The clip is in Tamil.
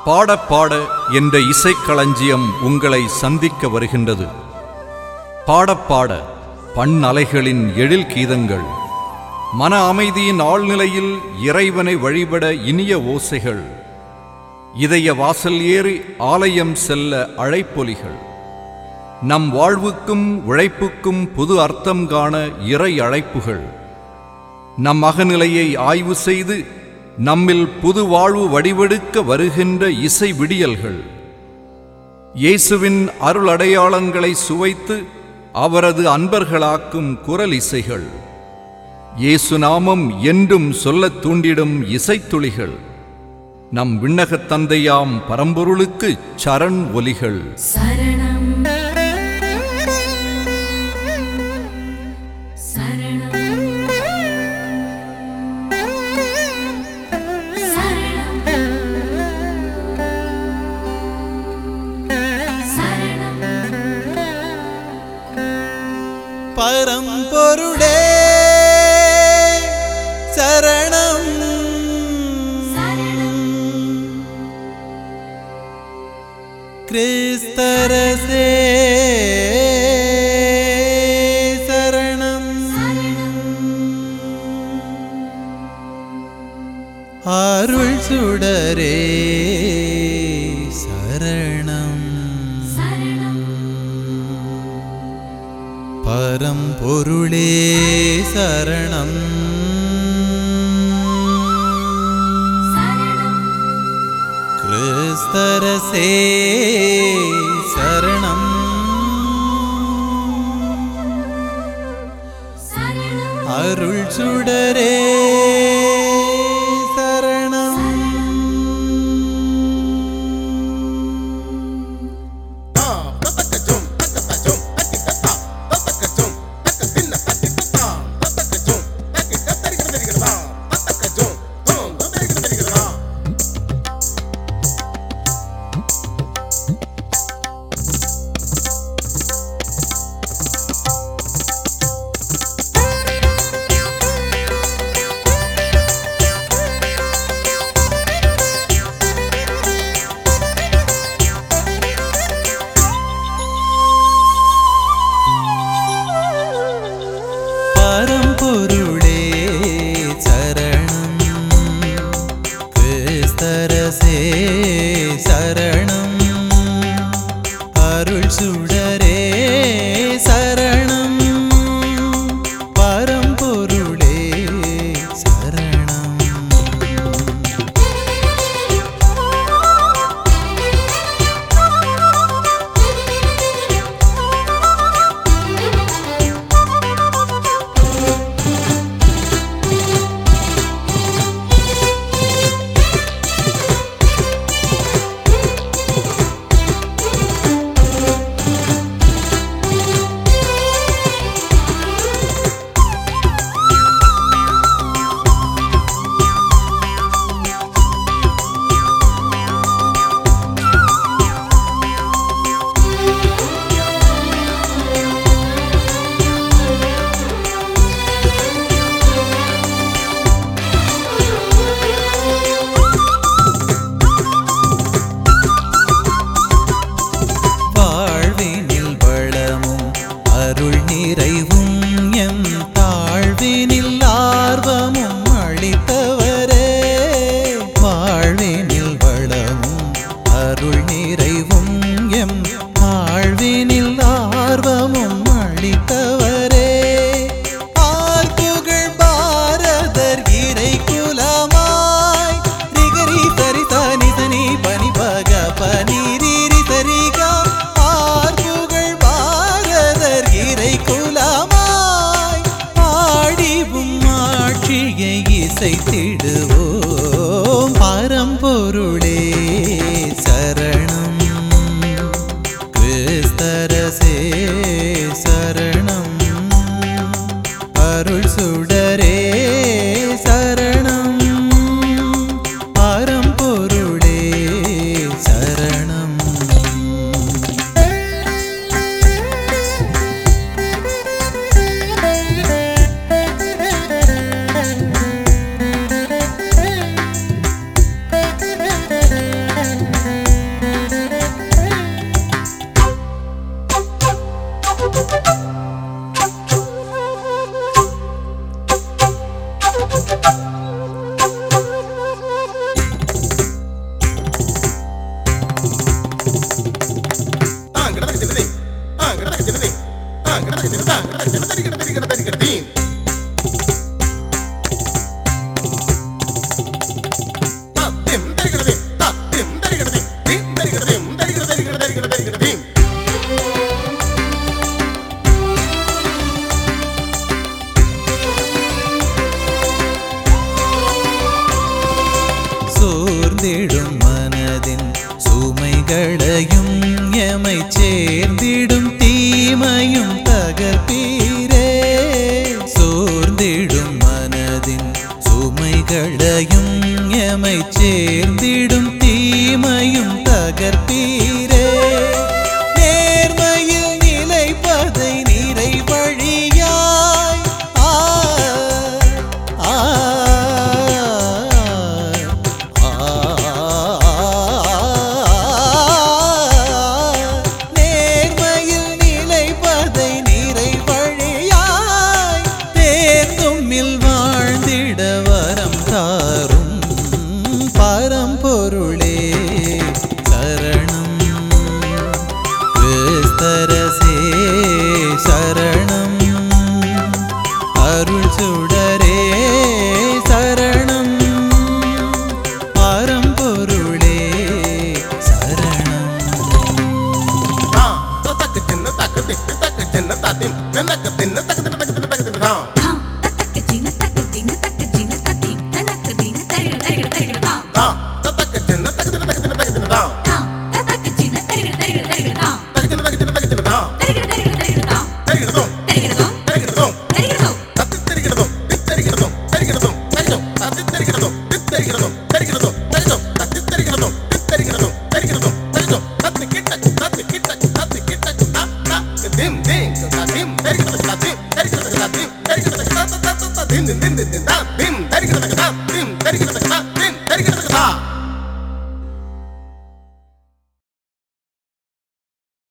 பாட பாட என்ற இசைக்களஞ்சியம் உங்களை சந்திக்க வருகின்றது. பாடப்பாட பண்ணலைகளின் எழில் கீதங்கள், மன அமைதியின் ஆழ்நிலையில் இறைவனை வழிபட இனிய ஓசைகள், இதய வாசல் ஏறி ஆலயம் செல்ல அழைப்பொலிகள், நம் வாழ்வுக்கும் உழைப்புக்கும் புது அர்த்தம் காண இறை அழைப்புகள், நம் அகநிலையை ஆய்வு செய்து நம்மில் புது வாழ்வு வடிவெடுக்க வருகின்ற இசை விடியல்கள், இயேசுவின் அருள் அடையாளங்களை சுவைத்து அவரது அன்பர்களாக்கும் குரல் இசைகள், இயேசு நாமம் என்றும் சொல்லத் தூண்டிடும் இசைத்துளிகள், நம் விண்ணகத் தந்தையாம் பரம்பொருளுக்கு சரண் ஒலிகள். சரணம் சரணம் சரணம் சரணம். பரம்பொருளே சரணம் கிறிஸ்தரசே சரணம் அருள் சுடரே சரணம் பரம்பொருளே சரணம் கிறிஸ்தரசே சரணம் அருள் சுடரே சரணம். பரம்பொருளே சரணம் கிறிஸ்தரசே சரணம் அருள் சுடரே சரணம் பரம்பொருளே சரணம். வாழ்வினில் வளமும் அருள் நிறைவும் எம் தாழ்வினில் ஆர்வமும் அளித்தவரே. வாழ்வினில் வளமும் அருள் நிறைவும் எம் தாழ்வினில் ஆர்வமும் அளித்தவரே. ஆர்ப்புகழ் பாரதர் இறை குலமாய் ரிகரி சரிதா நிதனி பனி பக பனிரி சரிகா. ஆர்ப்புகழ் பாரதர் இறை குலமாய் ஆடிவும் ஆட்சியை இசைத்திடுவோம். பரம்பொருளே சரணம் கிறிஸ்தரசே சரணம் அருள் சுடரே சரணம் பரம்பொருளே சரணம். சுமைகளையும் எமை சேர்ந்திடும் தீமையும் தகர்ப்பீரே. சோர்ந்திடும் மனதின் சுமைகளையும் எமை சேர்ந்திடும் தீமையும் தகர்ப்பீரே. நேர்மையில் நிலைப்பதை நிறை வழியாய் நேர்மையில் நிலைப்பதை நிறை வழியாய் தேர்ந்தும்மில் வாழ்ந்திட வரம் தாரும் பரம்பொருளே சரணம். கிறிஸ்தரசே சரணம். அருள் சுடரே சரணம். பரம்பொருளே சரணம். Din din din din din din